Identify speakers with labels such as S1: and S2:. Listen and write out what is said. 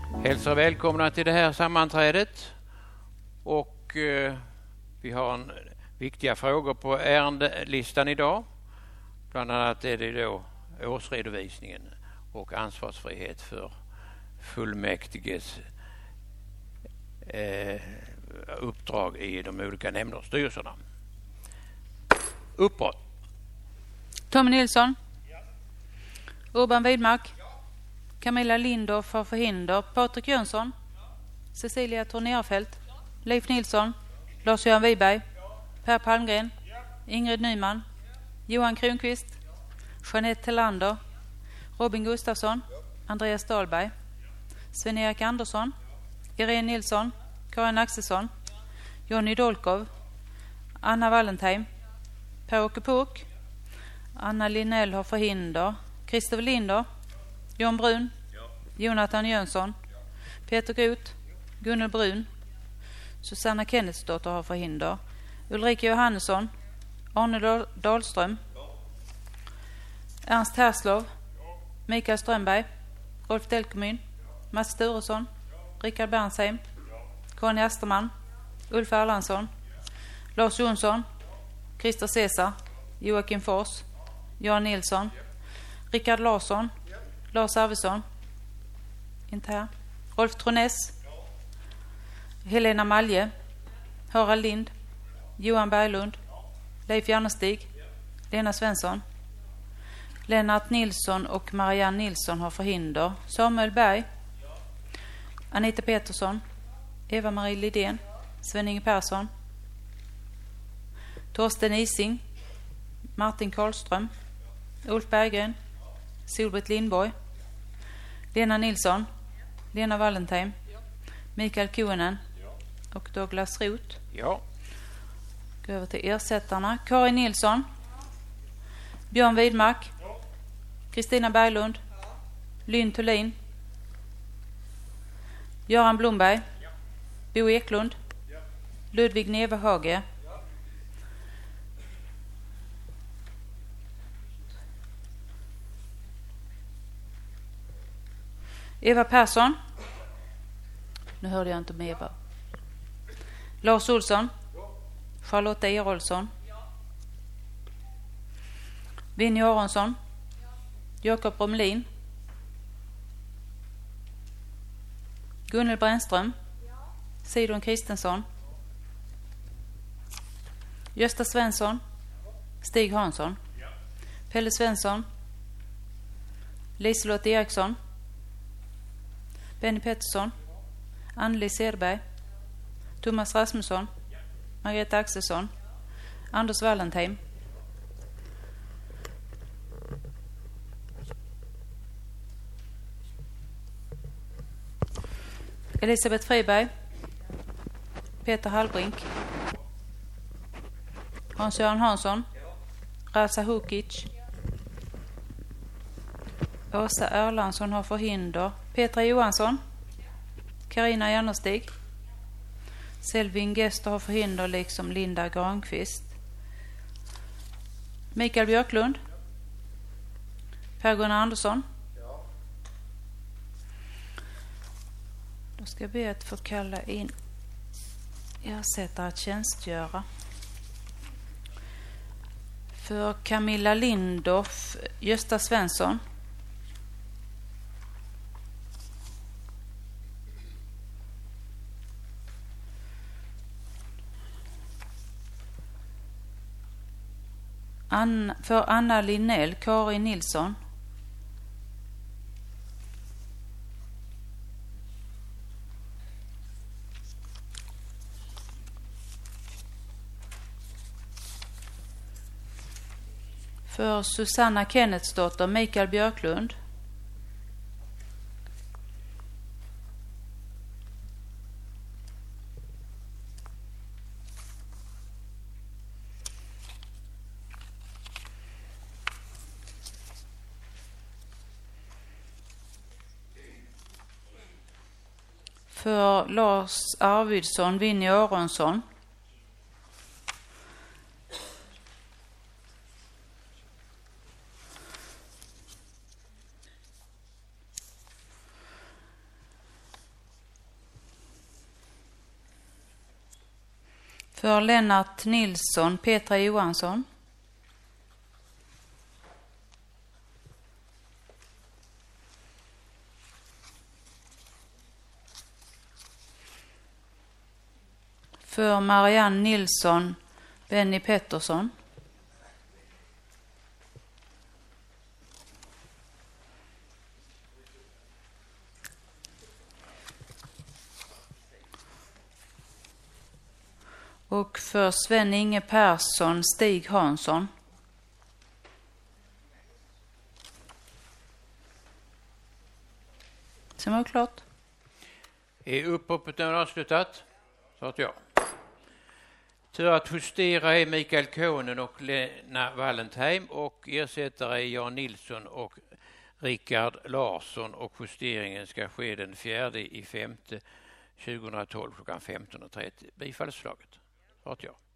S1: Hälsar välkomna till det här sammanträdet och vi har viktiga frågor på ärendelistan idag. Bland annat är det då årsredovisningen och ansvarsfrihet för fullmäktiges uppdrag i de olika nämnder och styrelserna. Uppåt.
S2: Tommy Nilsson. Ja. Urban Widmark. Ja. Camilla Lindorff har förhinder. Patrik Jönsson. Ja. Cecilia Tornerfelt. Ja. Leif Nilsson. Ja. Lars-Göran Wiberg. Ja. Per Palmgren. Ja. Ingrid Nyman. Ja. Johan Kronqvist. Ja. Jeanette Tellander. Ja. Robin Gustafsson. Ja. Andreas Dahlberg. Ja. Sven-Erik Andersson. Ja. Irene Nilsson. Ja. Karin Axelsson. Ja. Jonny Dolkov. Ja. Anna Wallentheim. Ja. Per-Åke Puk. Ja. Anna Linnell har förhinder. Christopher Linder. Ja. John Brun. Ja. Jonathan Jönsson. Ja. Peter Groth. Ja. Gunnel Brun. Ja. Susanna Kennetsdotter har förhinder. Ulrika Johannesson. Ja. Arne Dahlström. Ja. Ernst Herslov. Ja. Mikael Strömberg. Rolf Delkomyn. Ja. Mats Sturesson. Ja. Rickard Bernsheim. Ja. Conny Asterman. Ja. Ulf Erlandsson. Ja. Lars Jonsson. Ja. Christer Cesar. Ja. Joakim Fors. Ja. Jan Nilsson. Ja. Rickard Larsson. Ja. Lars Arvidsson. Inte här. Rolf Troness. Ja. Helena Malje. Harald Lind. Ja. Johan Berglund. Ja. Leif Jannestig. Ja. Lena Svensson. Ja. Lennart Nilsson och Marianne Nilsson har förhinder. Samuel Berg. Ja. Anita Petersson. Eva-Marie Lidén. Ja. Sven-Inge Persson. Torsten Ising. Martin Karlström. Ja. Ulf Berggren. Ja. Solbritt Lindborg. Ja. Lena Nilsson. Ja. Lena Wallentheim. Ja. Mikael Kuonen. Ja. Och Douglas Roth.
S1: Ja.
S2: Gå över till ersättarna. Karin Nilsson. Ja. Björn Widmark. Ja. Kristina Berglund. Ja. Lynn Thulin. Göran Blomberg. Ja. Bo Eklund. Ja. Ludvig Nevehage. Ja. Eva Persson. Nu hörde jag inte med Eva. Lars Olsson. Ja. Charlotta Erolsson. Ja. Vinnie Aronsson. Ja. Jakob Romlin. Gunnel Brännström. Ja. Sidon Kristensson. Ja. Gösta Svensson. Ja. Stig Hansson. Ja. Pelle Svensson. Liselott Eriksson. Benny Pettersson. Ja. Anneli Sedberg. Ja. Thomas Rasmusson. Ja. Margareta Axelsson. Ja. Anders Wallentheim. Elisabeth Friberg. Ja. Peter Hallbrink. Ja. Hans-Göran Hansson. Ja. Rasa Hukic. Ja. Åsa Erlandsson har förhinder. Petra Johansson. Carina Jannerstig. Ja. Selvin Gester har förhinder liksom Linda Granqvist. Mikael Björklund. Ja. Per-Gunnar Andersson. Ja. Då ska jag be att få kalla in ersättare att tjänstgöra. För Camilla Lindorff, Gösta Svensson. För Anna Linnell, Karin Nilsson. För Susanna Kennetsdotter, Mikael Björklund. För Lars Arvidsson, Vinnie Aronsson. För Lennart Nilsson, Petra Johansson. För Marianne Nilsson, Benny Pettersson. Och för Sven-Inge Persson, Stig Hansson. Sen var det klart.
S1: Är upphoppet nu avslutat? Så att ja. Tur att justera är Mikael Kånen och Lena Wallentheim och ersättare är Jan Nilsson och Rickard Larsson och justeringen ska ske den 4/5/2012 klockan 15:30. Bifallsförslaget. Så att ja.